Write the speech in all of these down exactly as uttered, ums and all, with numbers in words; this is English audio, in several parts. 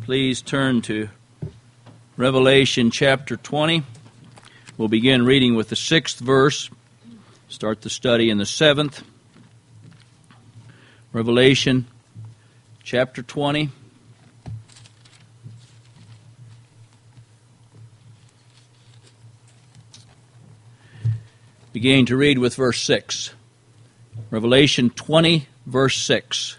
Please turn to Revelation chapter twenty. We'll begin reading with the sixth verse. Start the study in the seventh. Revelation chapter twenty. Beginning to read with verse six. Revelation twenty, verse six.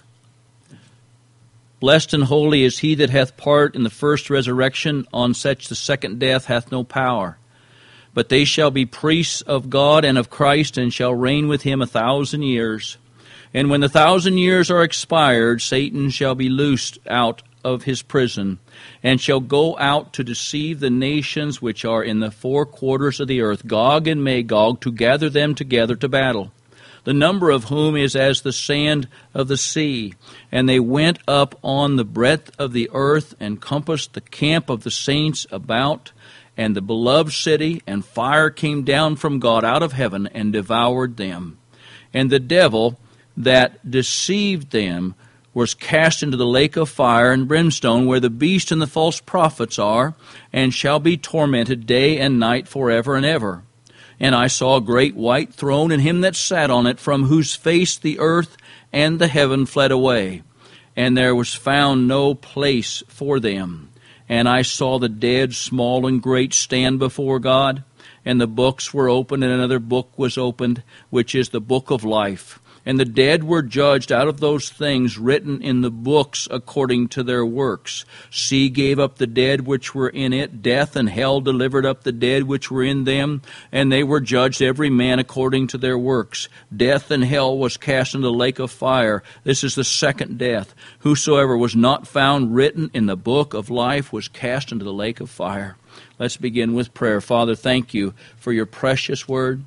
Blessed and holy is he that hath part in the first resurrection. On such the second death hath no power. But they shall be priests of God and of Christ, and shall reign with him a thousand years. And when the thousand years are expired, Satan shall be loosed out of his prison, and shall go out to deceive the nations which are in the four quarters of the earth, Gog and Magog, to gather them together to battle, the number of whom is as the sand of the sea. And they went up on the breadth of the earth, and compassed the camp of the saints about, and the beloved city, and fire came down from God out of heaven, and devoured them. And the devil that deceived them was cast into the lake of fire and brimstone, where the beast and the false prophets are, and shall be tormented day and night forever and ever. And I saw a great white throne, and him that sat on it, from whose face the earth and the heaven fled away, and there was found no place for them. And I saw the dead, small and great, stand before God, and the books were opened, and another book was opened, which is the book of life. And the dead were judged out of those things written in the books according to their works. Sea gave up the dead which were in it. Death and hell delivered up the dead which were in them. And they were judged every man according to their works. Death and hell was cast into the lake of fire. This is the second death. Whosoever was not found written in the book of life was cast into the lake of fire. Let's begin with prayer. Father, thank you for your precious word.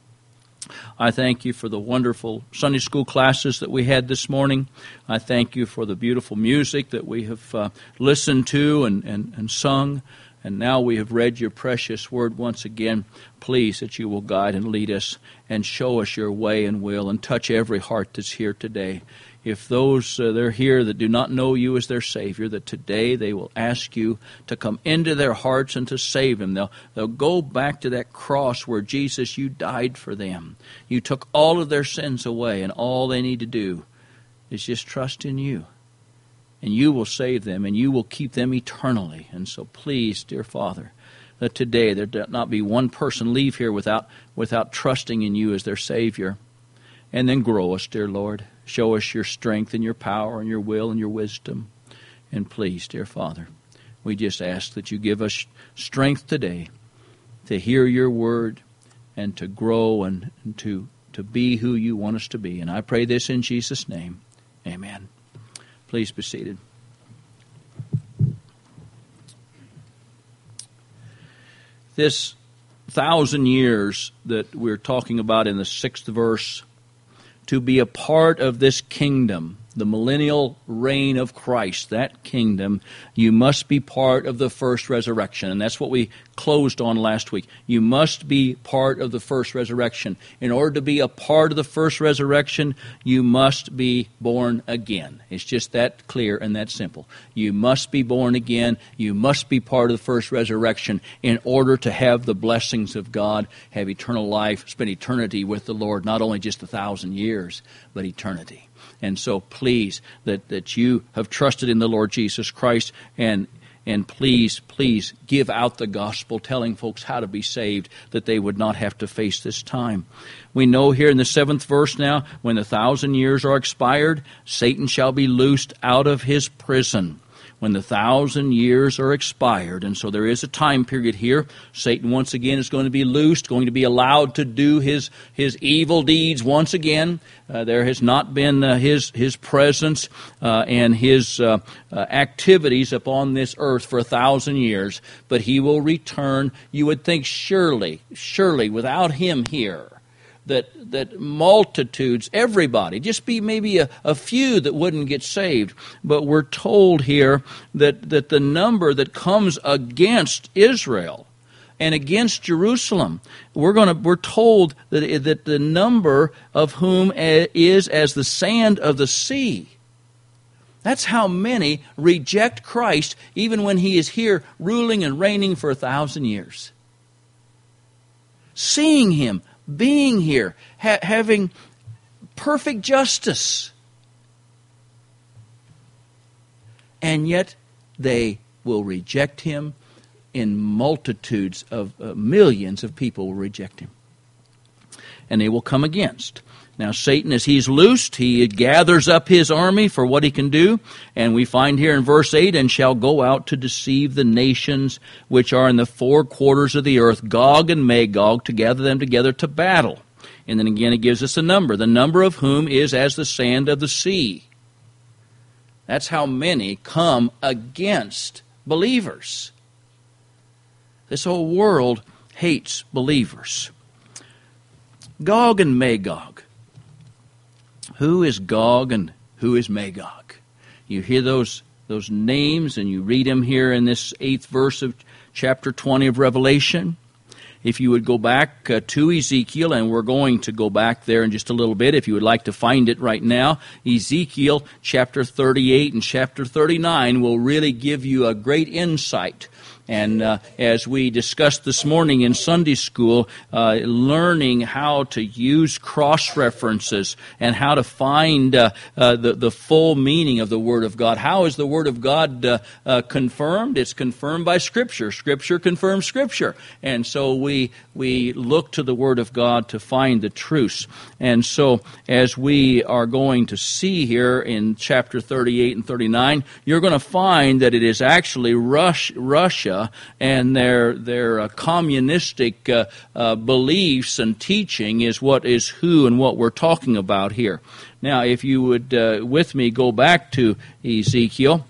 I thank you for the wonderful Sunday school classes that we had this morning. I thank you for the beautiful music that we have uh, listened to and, and, and sung. And now we have read your precious word once again. Please that you will guide and lead us and show us your way and will, and touch every heart that's here today. If those uh, that are here that do not know you as their Savior, that today they will ask you to come into their hearts and to save them. They'll, they'll go back to that cross where, Jesus, you died for them. You took all of their sins away, and all they need to do is just trust in you. And you will save them, and you will keep them eternally. And so please, dear Father, that today there not be one person leave here without, without trusting in you as their Savior. And then grow us, dear Lord. Show us your strength and your power and your will and your wisdom. And please, dear Father, we just ask that you give us strength today to hear your word and to grow and, and to, to be who you want us to be. And I pray this in Jesus' name. Amen. Please be seated. This thousand years that we're talking about in the sixth verse, to be a part of this kingdom, the millennial reign of Christ, that kingdom, you must be part of the first resurrection. And that's what we closed on last week. You must be part of the first resurrection. In order to be a part of the first resurrection, you must be born again. It's just that clear and that simple. You must be born again. You must be part of the first resurrection in order to have the blessings of God, have eternal life, spend eternity with the Lord, not only just a thousand years, but eternity. And so please, that, that you have trusted in the Lord Jesus Christ, and and please, please give out the gospel, telling folks how to be saved, that they would not have to face this time. We know here in the seventh verse now, when the thousand years are expired, Satan shall be loosed out of his prison. When the thousand years are expired. And so there is a time period here. Satan once again is going to be loosed, going to be allowed to do his, his evil deeds once again. Uh, there has not been uh, his, his presence uh, and his uh, uh, activities upon this earth for a thousand years. But he will return. You would think surely, surely without him here, that that multitudes, everybody, just be maybe a, a few that wouldn't get saved. But we're told here that, that the number that comes against Israel and against Jerusalem, we're going to we're told that that the number of whom is as the sand of the sea. That's how many reject Christ even when he is here ruling and reigning for a thousand years. Seeing him, being here, ha- having perfect justice. And yet they will reject him. In multitudes of uh, millions of people will reject him. And they will come against. Now Satan, as he's loosed, he gathers up his army for what he can do. And we find here in verse eight, and shall go out to deceive the nations which are in the four quarters of the earth, Gog and Magog, to gather them together to battle. And then again it gives us a number, the number of whom is as the sand of the sea. That's how many come against believers. This whole world hates believers. Gog and Magog. Who is Gog and who is Magog? You hear those, those names and you read them here in this eighth verse of chapter twenty of Revelation. If you would go back uh, to Ezekiel, and we're going to go back there in just a little bit if you would like to find it right now. Ezekiel chapter thirty-eight and chapter thirty-nine will really give you a great insight. And uh, as we discussed this morning in Sunday school, uh, learning how to use cross-references and how to find uh, uh, the, the full meaning of the Word of God. How is the Word of God uh, uh, confirmed? It's confirmed by Scripture. Scripture confirms Scripture. And so we we look to the Word of God to find the truths. And so as we are going to see here in chapter thirty-eight and thirty-nine, you're going to find that it is actually Rus- Russia and their their uh, communistic uh, uh, beliefs and teaching is what is who and what we're talking about here. Now, if you would, uh, with me, go back to Ezekiel,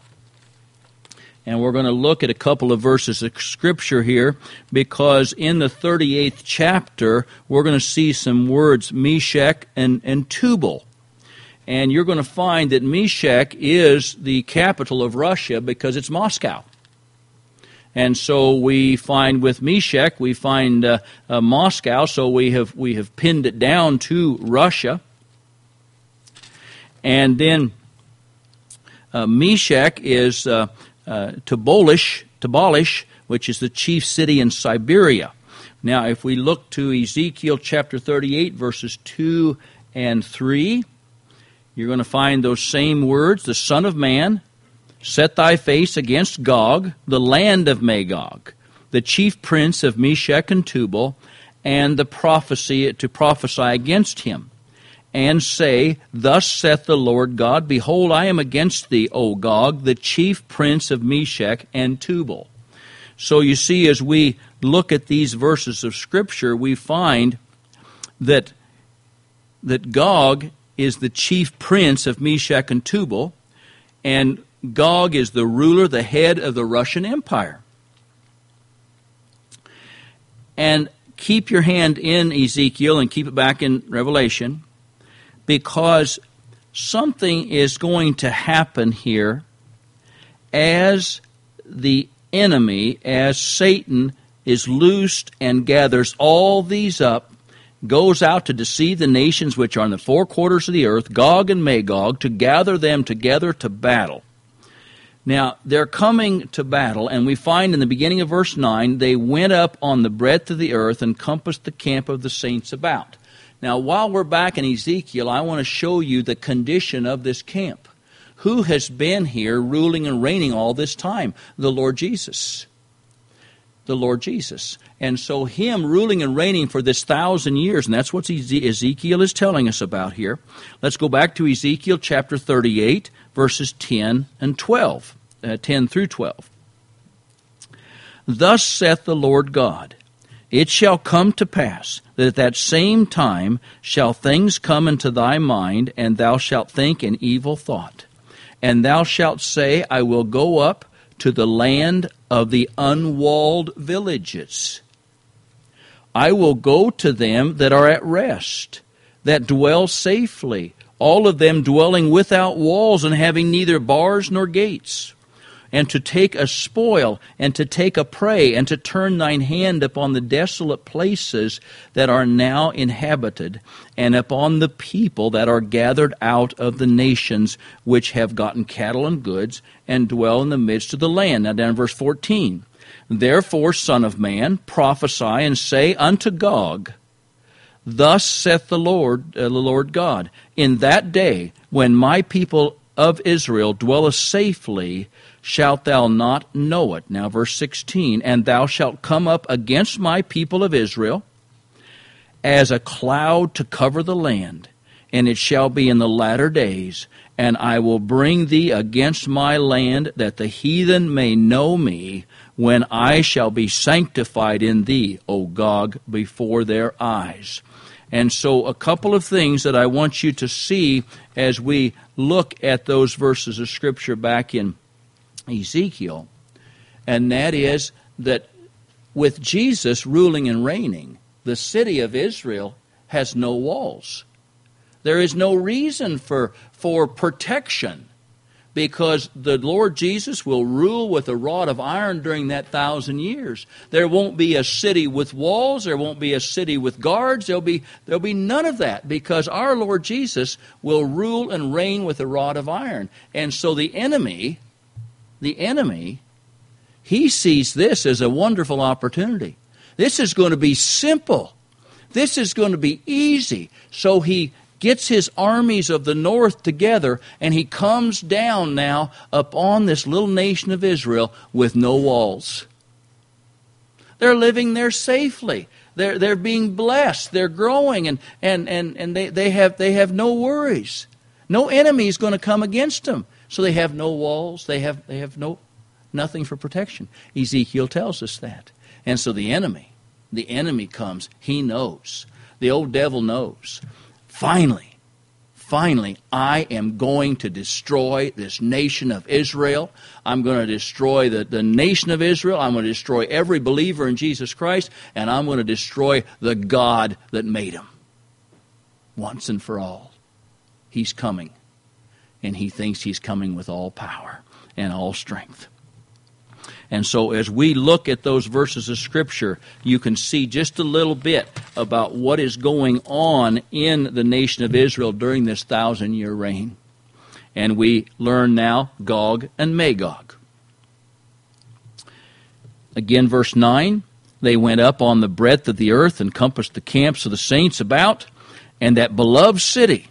and we're going to look at a couple of verses of Scripture here, because in the thirty-eighth chapter, we're going to see some words, Meshech and, and Tubal. And you're going to find that Meshech is the capital of Russia because it's Moscow. And so we find with Meshech, we find uh, uh, Moscow, so we have we have pinned it down to Russia. And then uh, Meshech is uh, uh, Tabolish, Tabolish, which is the chief city in Siberia. Now, if we look to Ezekiel chapter thirty-eight, verses two and three, you're going to find those same words, the Son of Man, set thy face against Gog, the land of Magog, the chief prince of Meshech and Tubal, and the prophecy to prophesy against him, and say, Thus saith the Lord God, Behold, I am against thee, O Gog, the chief prince of Meshech and Tubal. So you see, as we look at these verses of Scripture, we find that, that Gog is the chief prince of Meshech and Tubal, and Gog is the ruler, the head of the Russian Empire. And keep your hand in Ezekiel and keep it back in Revelation, because something is going to happen here as the enemy, as Satan is loosed and gathers all these up, goes out to deceive the nations which are in the four quarters of the earth, Gog and Magog, to gather them together to battle. Now, they're coming to battle, and we find in the beginning of verse nine, they went up on the breadth of the earth and compassed the camp of the saints about. Now, while we're back in Ezekiel, I want to show you the condition of this camp. Who has been here ruling and reigning all this time? The Lord Jesus. The Lord Jesus. And so him ruling and reigning for this thousand years, and that's what Ezekiel is telling us about here. Let's go back to Ezekiel chapter thirty-eight, verses ten and twelve, uh, ten through twelve. Thus saith the Lord God, It shall come to pass that at that same time shall things come into thy mind, and thou shalt think an evil thought. And thou shalt say, I will go up to the land of the unwalled villages. I will go to them that are at rest, that dwell safely, all of them dwelling without walls and having neither bars nor gates. and to take a spoil, and to take a prey, and to turn thine hand upon the desolate places that are now inhabited, and upon the people that are gathered out of the nations which have gotten cattle and goods, and dwell in the midst of the land. Now down in verse fourteen. Therefore, Son of man, prophesy and say unto Gog, Thus saith the Lord, uh, the Lord God, in that day when my people of Israel dwelleth safely, shalt thou not know it. Now verse sixteen, and thou shalt come up against my people of Israel as a cloud to cover the land, and it shall be in the latter days, and I will bring thee against my land, that the heathen may know me, when I shall be sanctified in thee, O Gog, before their eyes. And so a couple of things that I want you to see as we look at those verses of Scripture back in Ezekiel, and that is that with Jesus ruling and reigning, the city of Israel has no walls. There is no reason for, for protection, because the Lord Jesus will rule with a rod of iron during that thousand years. There won't be a city with walls. There won't be a city with guards. There'll be, there'll be none of that, because our Lord Jesus will rule and reign with a rod of iron. And so the enemy, the enemy, he sees this as a wonderful opportunity. This is going to be simple. This is going to be easy. So he gets his armies of the north together, and he comes down now upon this little nation of Israel with no walls. They're living there safely. They're, they're being blessed. They're growing, and, and, and, and they, they, have, they have no worries. No enemy is going to come against them. So they have no walls. They have, they have no nothing for protection. Ezekiel tells us that. And so the enemy, the enemy comes. He knows. The old devil knows. Finally, finally, I am going to destroy this nation of Israel. I'm going to destroy the, the nation of Israel. I'm going to destroy every believer in Jesus Christ, and I'm going to destroy the God that made him. Once and for all. He's coming, and he thinks he's coming with all power and all strength. And so as we look at those verses of Scripture, you can see just a little bit about what is going on in the nation of Israel during this thousand-year reign. And we learn now Gog and Magog. Again, verse nine, they went up on the breadth of the earth and compassed the camps of the saints about, and that beloved city.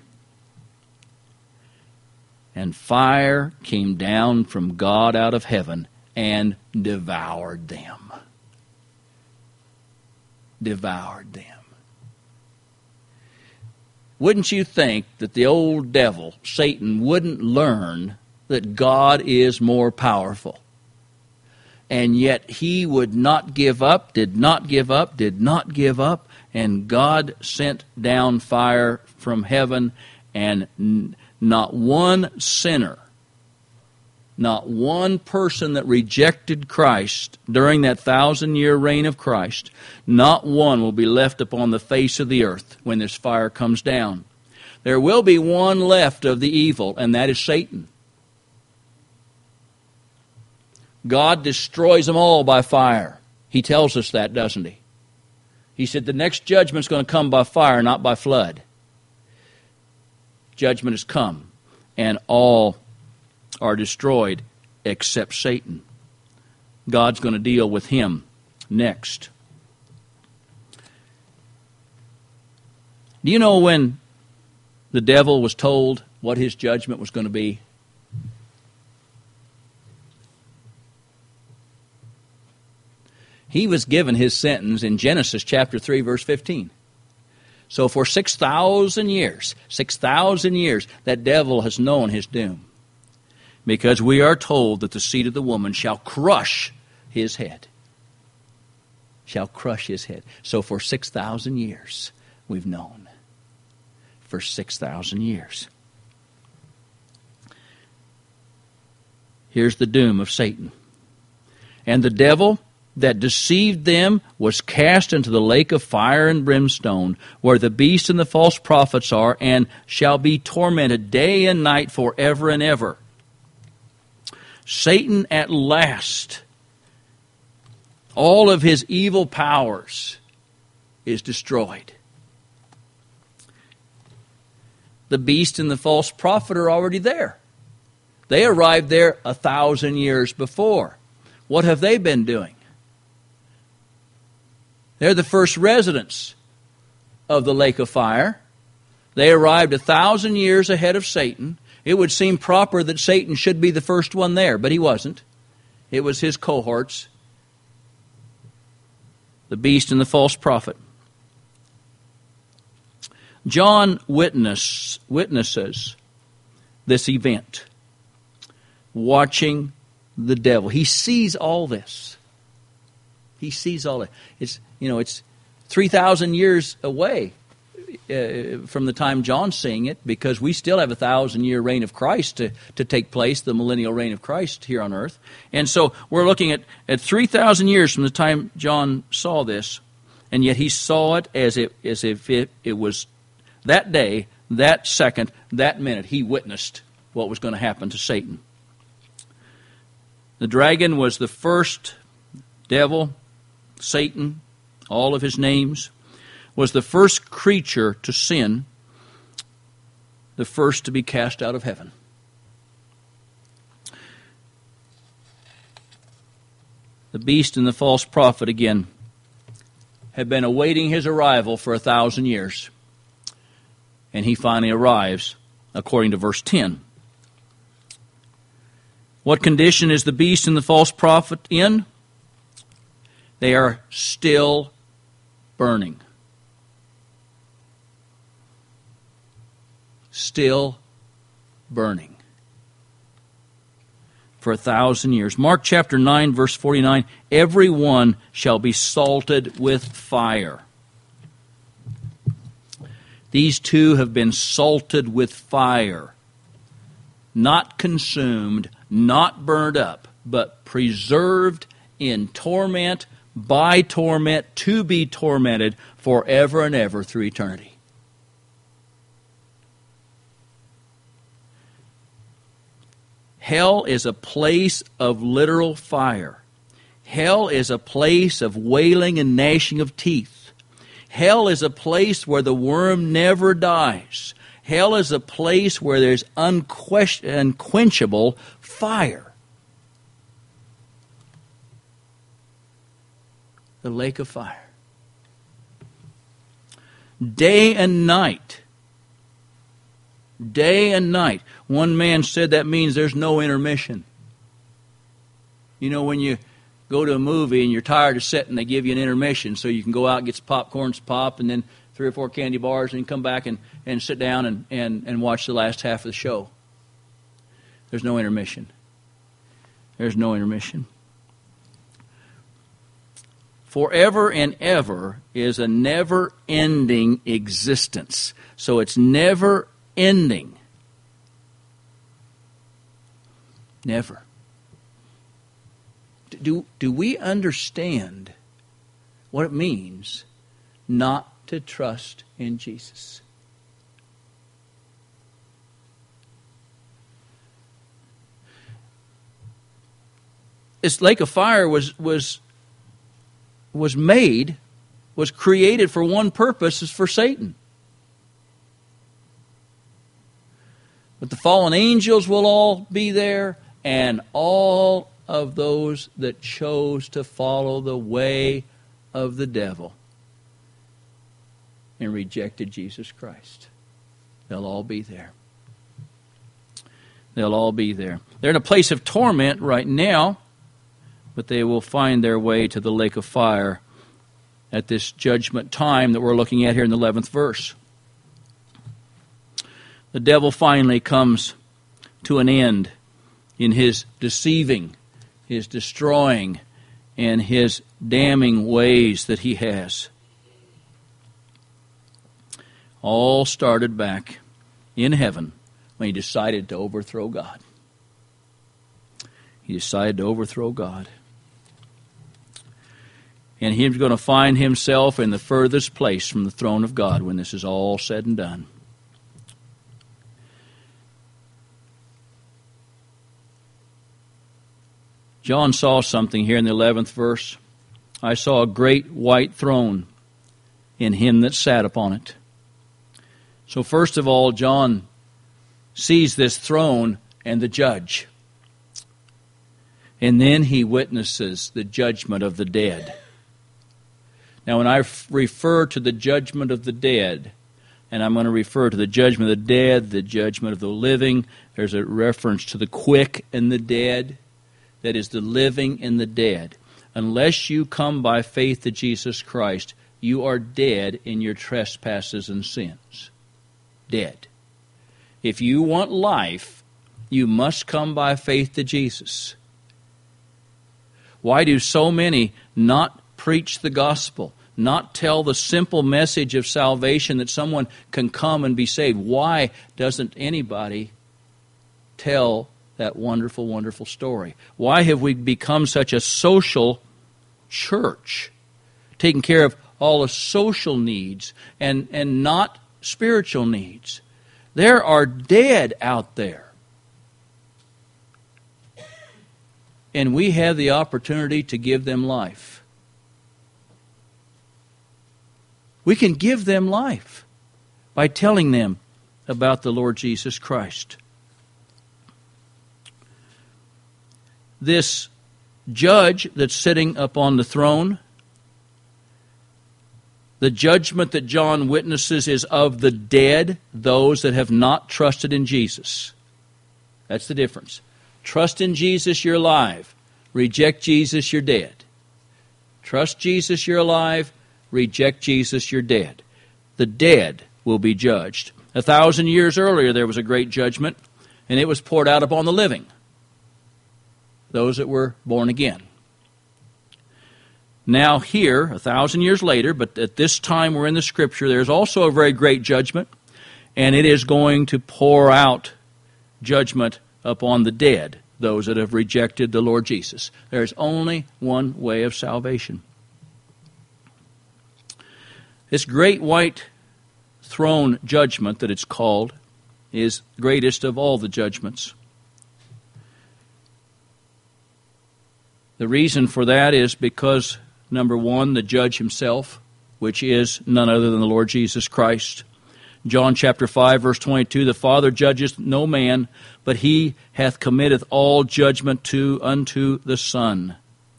And fire came down from God out of heaven, and devoured them. Devoured them. Wouldn't you think that the old devil, Satan, wouldn't learn that God is more powerful? And yet he would not give up, did not give up, did not give up, and God sent down fire from heaven, and n- not one sinner, not one person that rejected Christ during that thousand-year reign of Christ, not one will be left upon the face of the earth when this fire comes down. There will be one left of the evil, and that is Satan. God destroys them all by fire. He tells us that, doesn't he? He said the next judgment is going to come by fire, not by flood. Judgment has come, and all are destroyed except Satan. God's going to deal with him next. Do you know when the devil was told what his judgment was going to be? He was given his sentence in Genesis chapter three, verse fifteen. So for six thousand years, six thousand years, that devil has known his doom. Because we are told that the seed of the woman shall crush his head. Shall crush his head. So for six thousand years, we've known. For six thousand years. Here's the doom of Satan. And the devil that deceived them was cast into the lake of fire and brimstone, where the beast and the false prophets are, and shall be tormented day and night forever and ever. Satan at last, all of his evil powers is destroyed. The beast and the false prophet are already there. They arrived there a thousand years before. What have they been doing? They're the first residents of the lake of fire. They arrived a thousand years ahead of Satan. It would seem proper that Satan should be the first one there, but he wasn't. It was his cohorts, the beast and the false prophet. John witness, witnesses this event, watching the devil. He sees all this. He sees all it. It's, you know, it's three thousand years away uh, from the time John's seeing it, because we still have a thousand-year reign of Christ to, to take place, the millennial reign of Christ here on earth. And so we're looking at, at three thousand years from the time John saw this, and yet he saw it as if, as if it, it was that day, that second, that minute. He witnessed what was going to happen to Satan. The dragon was the first devil. Satan, all of his names, was the first creature to sin, the first to be cast out of heaven. The beast and the false prophet, again, had been awaiting his arrival for a thousand years. And he finally arrives, according to verse ten. What condition is the beast and the false prophet in? They are still burning. Still burning. For a thousand years. Mark chapter nine, verse forty-nine, every one shall be salted with fire. These two have been salted with fire. Not consumed, not burned up, but preserved in torment, by torment, to be tormented forever and ever through eternity. Hell is a place of literal fire. Hell is a place of wailing and gnashing of teeth. Hell is a place where the worm never dies. Hell is a place where there's unquestion- unquenchable fire. The lake of fire. Day and night. Day and night. One man said that means there's no intermission. You know, when you go to a movie and you're tired of sitting, they give you an intermission so you can go out and get some popcorn, some pop, and then three or four candy bars, and come back and, and sit down and, and, and watch the last half of the show. There's no intermission. There's no intermission. Forever and ever is a never-ending existence. So it's never-ending. Never. Do, do we understand what it means not to trust in Jesus? This lake of fire was was was made, was created for one purpose, is for Satan. But the fallen angels will all be there, and all of those that chose to follow the way of the devil and rejected Jesus Christ. They'll all be there. They'll all be there. They're in a place of torment right now, but they will find their way to the lake of fire at this judgment time that we're looking at here in the eleventh verse. The devil finally comes to an end in his deceiving, his destroying, and his damning ways that he has. All started back in heaven when he decided to overthrow God. He decided to overthrow God. And he's going to find himself in the furthest place from the throne of God when this is all said and done. John saw something here in the eleventh verse. I saw a great white throne, and him that sat upon it. So first of all, John sees this throne and the judge. And then he witnesses the judgment of the dead. Now, when I refer to the judgment of the dead, and I'm going to refer to the judgment of the dead, the judgment of the living, there's a reference to the quick and the dead, that is the living and the dead. Unless you come by faith to Jesus Christ, you are dead in your trespasses and sins. Dead. If you want life, you must come by faith to Jesus. Why do so many not preach the gospel, not tell the simple message of salvation that someone can come and be saved? Why doesn't anybody tell that wonderful, wonderful story? Why have we become such a social church, taking care of all the social needs and, and not spiritual needs? There are dead out there. And we have the opportunity to give them life. We can give them life by telling them about the Lord Jesus Christ. This judge that's sitting upon the throne, the judgment that John witnesses is of the dead, those that have not trusted in Jesus. That's the difference. Trust in Jesus, you're alive. Reject Jesus, you're dead. Trust Jesus, you're alive. Reject Jesus, you're dead. The dead will be judged. A thousand years earlier, there was a great judgment, and it was poured out upon the living, those that were born again. Now here, a thousand years later, but at this time we're in the Scripture, there's also a very great judgment, and it is going to pour out judgment upon the dead, those that have rejected the Lord Jesus. There's only one way of salvation. This great white throne judgment that it's called is greatest of all the judgments. The reason for that is because, number one, the judge himself, which is none other than the Lord Jesus Christ. John chapter five, verse twenty-two, the Father judgeth no man, but he hath committeth all judgment to unto the Son.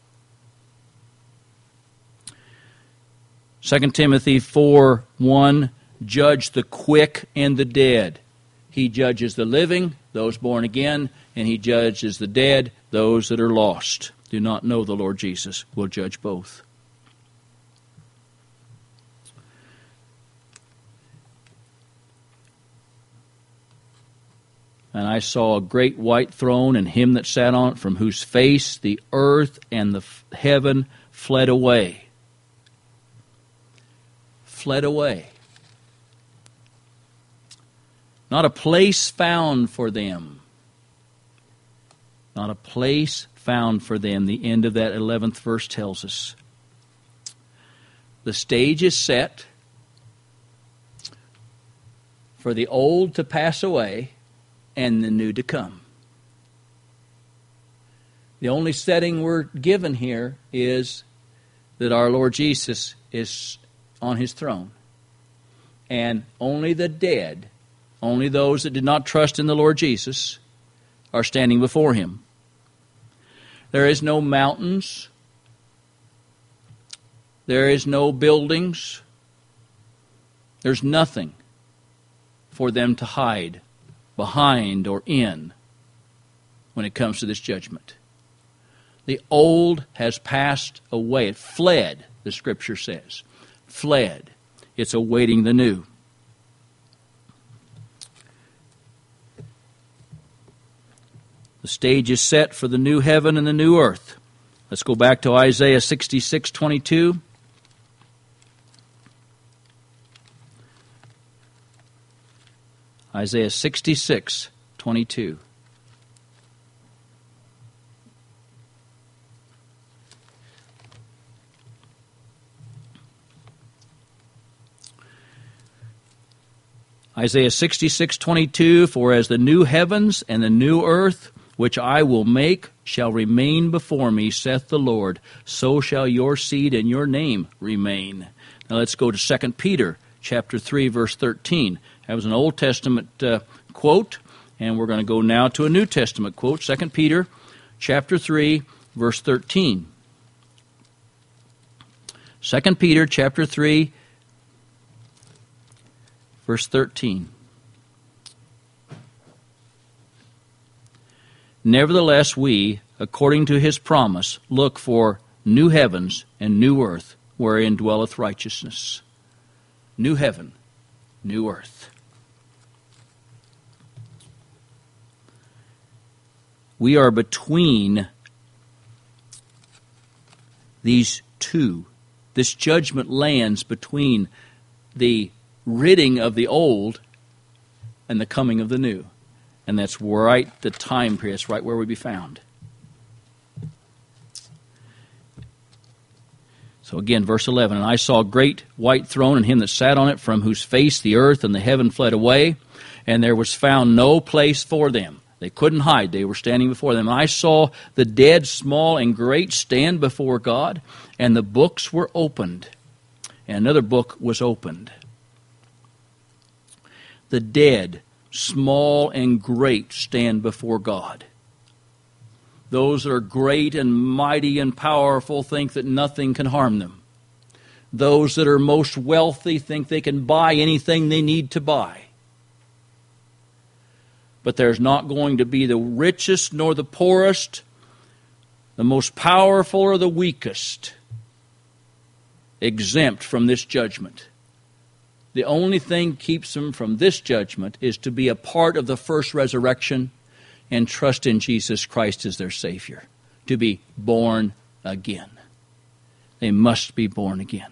Second Timothy four, one, judge the quick and the dead. He judges the living, those born again, and he judges the dead, those that are lost, do not know the Lord Jesus, will judge both. And I saw a great white throne, and him that sat on it, from whose face the earth and the heaven fled away. Fled away. Not a place found for them. Not a place found for them. The end of that eleventh verse tells us. The stage is set for the old to pass away and the new to come. The only setting we're given here is that our Lord Jesus is on his throne. And only the dead, only those that did not trust in the Lord Jesus, are standing before him. There is no mountains. There is no buildings. There's nothing for them to hide behind or in when it comes to this judgment. The old has passed away. It fled, the Scripture says. Fled. It's awaiting the new. The stage is set for the new heaven and the new earth. Let's go back to Isaiah sixty-six twenty-two. Isaiah sixty-six twenty-two. Isaiah sixty-six twenty-two, for as the new heavens and the new earth which I will make shall remain before me, saith the Lord. So shall your seed and your name remain. Now let's go to Second Peter chapter three, verse thirteen. That was an Old Testament uh, quote, and we're going to go now to a New Testament quote. Second Peter chapter three, verse thirteen. Second Peter chapter three, verse thirteen. Nevertheless, we, according to his promise, look for new heavens and new earth, wherein dwelleth righteousness. New heaven, new earth. We are between these two. This judgment lands between the ridding of the old and the coming of the new. And that's right the time period. That's right where we be found. So again, verse eleven, and I saw a great white throne, and him that sat on it, from whose face the earth and the heaven fled away, and there was found no place for them. They couldn't hide. They were standing before them. And I saw the dead, small and great, stand before God, and the books were opened. And another book was opened. The dead, small and great, stand before God. Those that are great and mighty and powerful think that nothing can harm them. Those that are most wealthy think they can buy anything they need to buy. But there's not going to be the richest nor the poorest, the most powerful or the weakest, exempt from this judgment. The only thing keeps them from this judgment is to be a part of the first resurrection and trust in Jesus Christ as their Savior, to be born again. They must be born again.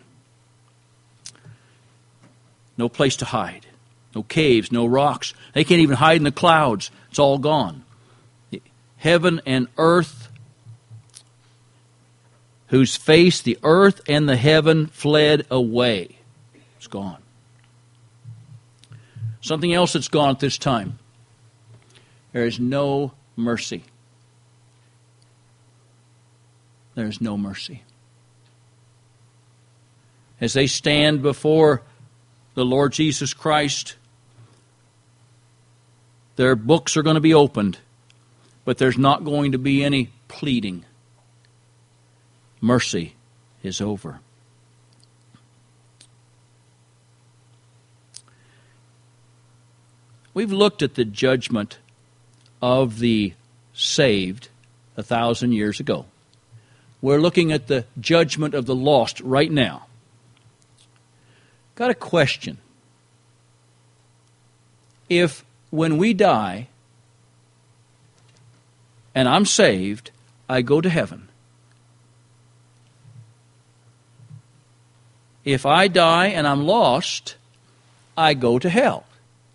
No place to hide. No caves, no rocks. They can't even hide in the clouds. It's all gone. Heaven and earth, whose face the earth and the heaven fled away. It's gone. Something else that's gone at this time. There is no mercy. There is no mercy. As they stand before the Lord Jesus Christ, their books are going to be opened, but there's not going to be any pleading. Mercy is over. We've looked at the judgment of the saved a thousand years ago. We're looking at the judgment of the lost right now. Got a question. If when we die and I'm saved, I go to heaven. If I die and I'm lost, I go to hell.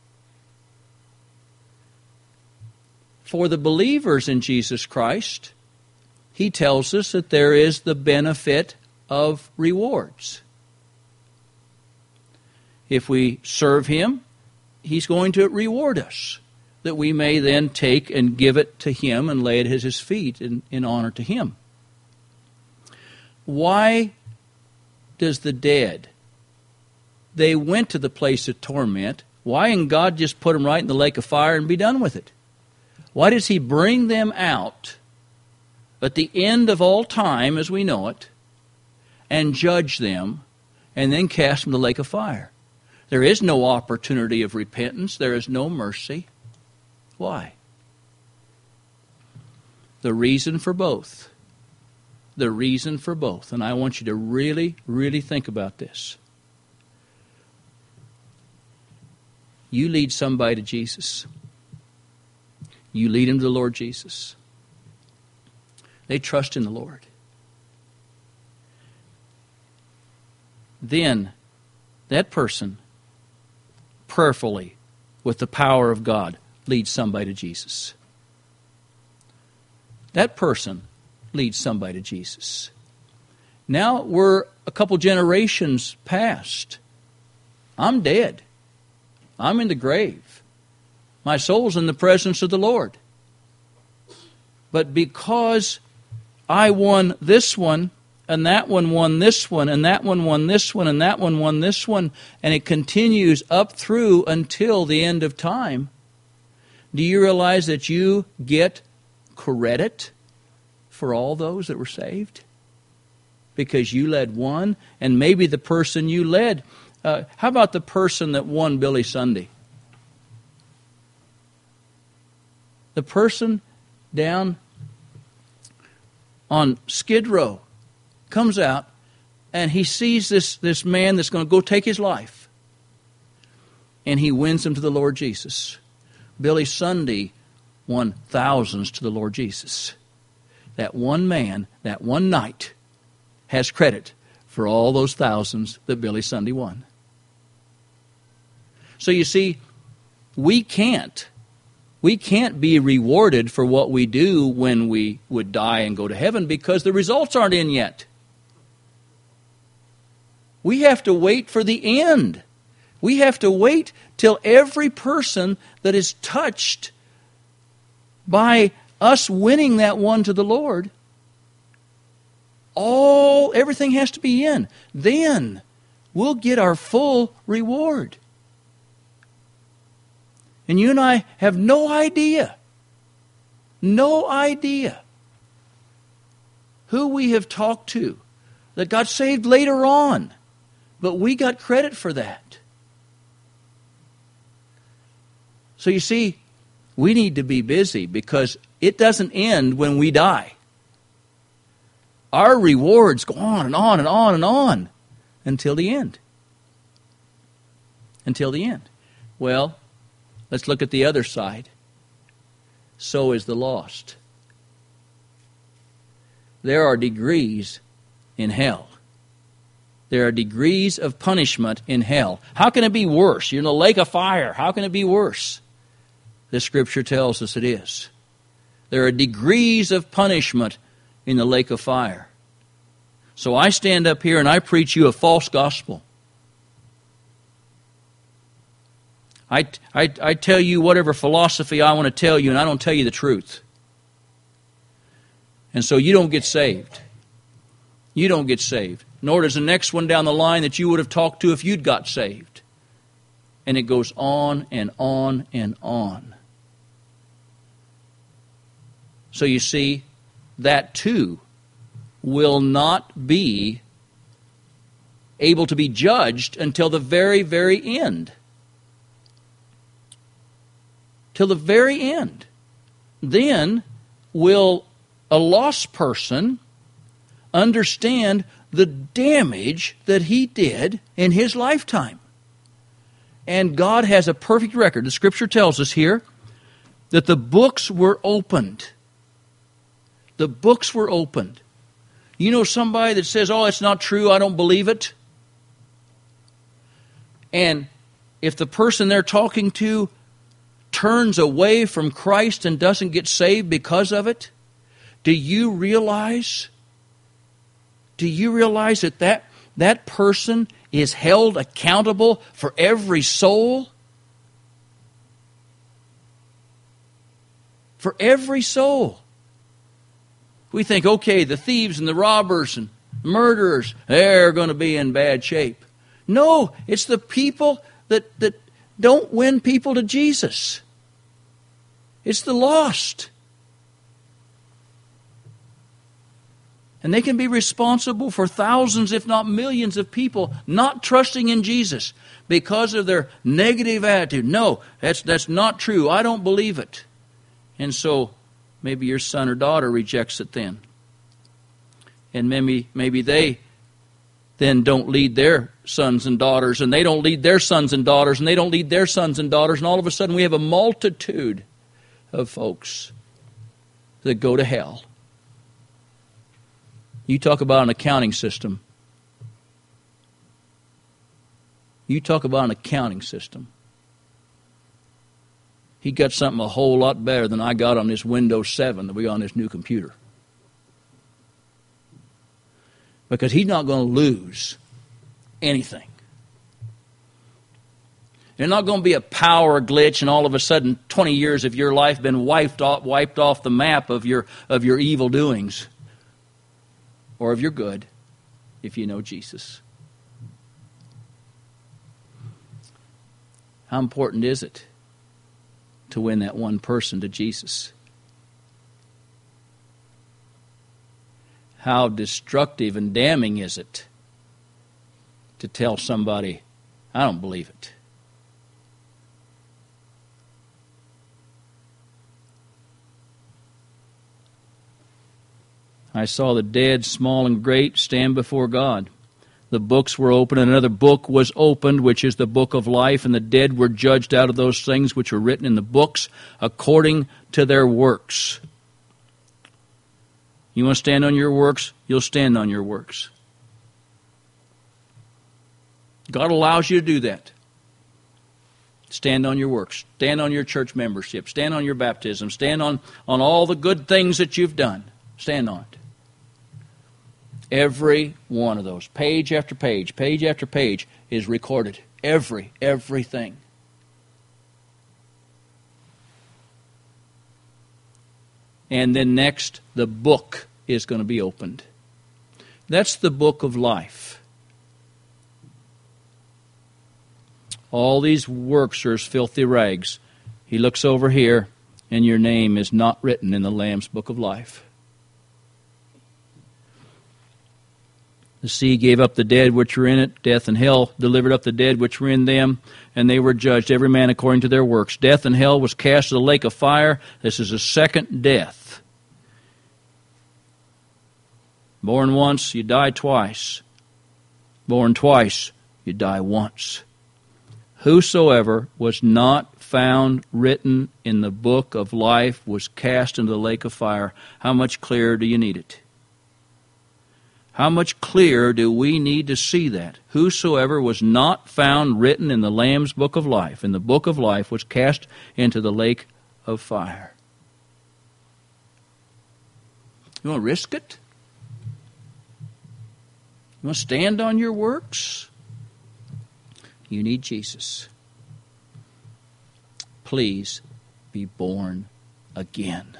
For the believers in Jesus Christ, he tells us that there is the benefit of rewards. If we serve him, he's going to reward us, that we may then take and give it to him and lay it at his feet in, in honor to him. Why does the dead, they went to the place of torment, why didn't God just put them right in the lake of fire and be done with it? Why does he bring them out at the end of all time as we know it and judge them and then cast them in the lake of fire? There is no opportunity of repentance. There is no mercy. Why? The reason for both. The reason for both. And I want you to really, really think about this. You lead somebody to Jesus. You lead them to the Lord Jesus. They trust in the Lord. Then that person prayerfully, with the power of God, leads somebody to Jesus. That person leads somebody to Jesus. Now we're a couple generations past. I'm dead. I'm in the grave. My soul's in the presence of the Lord. But because I won this one, and that one won this one, and that one won this one, and that one won this one, and it continues up through until the end of time, do you realize that you get credit for all those that were saved? Because you led one, and maybe the person you led. Uh, how about the person that won Billy Sunday? The person down on Skid Row comes out and he sees this, this man that's going to go take his life. And he wins him to the Lord Jesus. Billy Sunday won thousands to the Lord Jesus. That one man, that one night, has credit for all those thousands that Billy Sunday won. So you see, we can't. We can't be rewarded for what we do when we would die and go to heaven because the results aren't in yet. We have to wait for the end. We have to wait till every person that is touched by us winning that one to the Lord, all everything has to be in. Then we'll get our full reward. And you and I have no idea, no idea who we have talked to that got saved later on, but we got credit for that. So you see, we need to be busy because it doesn't end when we die. Our rewards go on and on and on and on until the end. Until the end. Well, let's look at the other side. So is the lost. There are degrees in hell. There are degrees of punishment in hell. How can it be worse? You're in the lake of fire. How can it be worse? The Scripture tells us it is. There are degrees of punishment in the lake of fire. So I stand up here and I preach you a false gospel. I, I, I tell you whatever philosophy I want to tell you, and I don't tell you the truth. And so you don't get saved. You don't get saved. Nor does the next one down the line that you would have talked to if you'd got saved. And it goes on and on and on. So you see, that too will not be able to be judged until the very, very end. Till the very end. Then will a lost person understand the damage that he did in his lifetime. And God has a perfect record. The Scripture tells us here that the books were opened. The books were opened. You know somebody that says, oh, it's not true, I don't believe it? And if the person they're talking to turns away from Christ and doesn't get saved because of it, do you realize, do you realize that that, that person is held accountable for every soul? For every soul. We think, okay, the thieves and the robbers and murderers, they're going to be in bad shape. No, it's the people that, that don't win people to Jesus. It's the lost. And they can be responsible for thousands, if not millions of people not trusting in Jesus because of their negative attitude. No, that's, that's not true. I don't believe it. And so maybe your son or daughter rejects it then. And maybe, maybe they then don't lead their sons and daughters, and they don't lead their sons and daughters, and they don't lead their sons and daughters, and all of a sudden we have a multitude of folks that go to hell. You talk about an accounting system. You talk about an accounting system. He got something a whole lot better than I got on this Windows seven that we got on this new computer. Because he's not going to lose anything. There's not going to be a power glitch and all of a sudden twenty years of your life been wiped off, wiped off the map of your, of your evil doings or of your good if you know Jesus. How important is it to win that one person to Jesus? How destructive and damning is it to tell somebody, I don't believe it? I saw the dead, small and great, stand before God. The books were opened, and another book was opened, which is the book of life, and the dead were judged out of those things which were written in the books according to their works. You want to stand on your works? You'll stand on your works. God allows you to do that. Stand on your works. Stand on your church membership. Stand on your baptism. Stand on, on all the good things that you've done. Stand on it. Every one of those, page after page, page after page, is recorded. Every, everything. And then next, the book is going to be opened. That's the book of life. All these works are as filthy rags. He looks over here, and your name is not written in the Lamb's book of life. The sea gave up the dead which were in it. Death and hell delivered up the dead which were in them, and they were judged, every man according to their works. Death and hell was cast to the lake of fire. This is a second death. Born once, you die twice. Born twice, you die once. Whosoever was not found written in the book of life was cast into the lake of fire. How much clearer do you need it? How much clearer do we need to see that? Whosoever was not found written in the Lamb's book of life, in the book of life, was cast into the lake of fire. You want to risk it? You want to stand on your works? You need Jesus. Please be born again.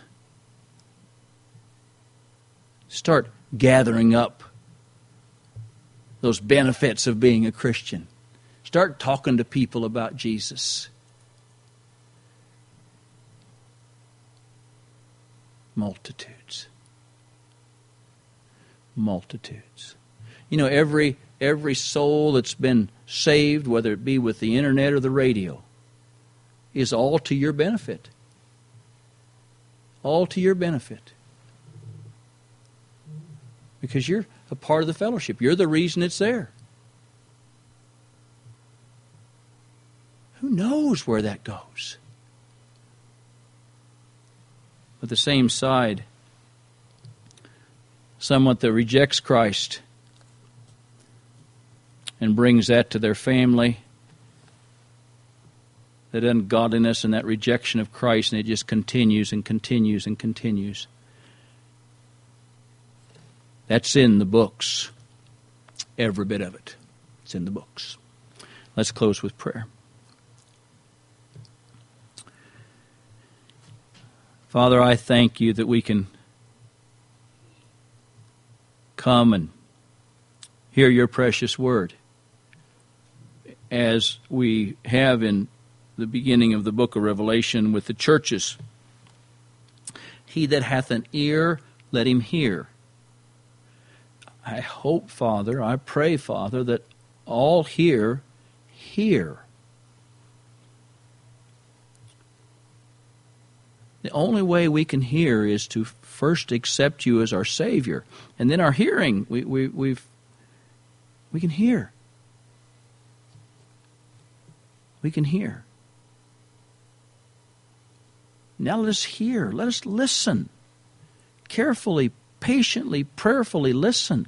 Start gathering up those benefits of being a Christian. Start talking to people about Jesus. Multitudes. Multitudes. You know, every every soul that's been saved, whether it be with the internet or the radio, is all to your benefit. All to your benefit. Because you're a part of the fellowship. You're the reason it's there. Who knows where that goes? But the same side, someone that rejects Christ and brings that to their family, that ungodliness and that rejection of Christ, and it just continues and continues and continues. That's in the books. Every bit of it. It's in the books. Let's close with prayer. Father, I thank you that we can come and hear your precious word, as we have in the beginning of the book of Revelation with the churches. He that hath an ear, let him hear. I hope, Father, I pray, Father, that all here hear. The only way we can hear is to first accept you as our Savior. And then our hearing, we, we, we've, we can hear. We can hear. Now let us hear. Let us listen. Carefully, patiently, prayerfully listen.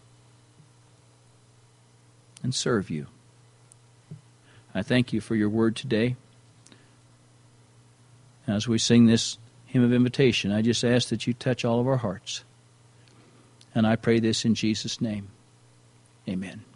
And serve you. I thank you for your word today. As we sing this hymn of invitation, I just ask that you touch all of our hearts. And I pray this in Jesus' name. Amen.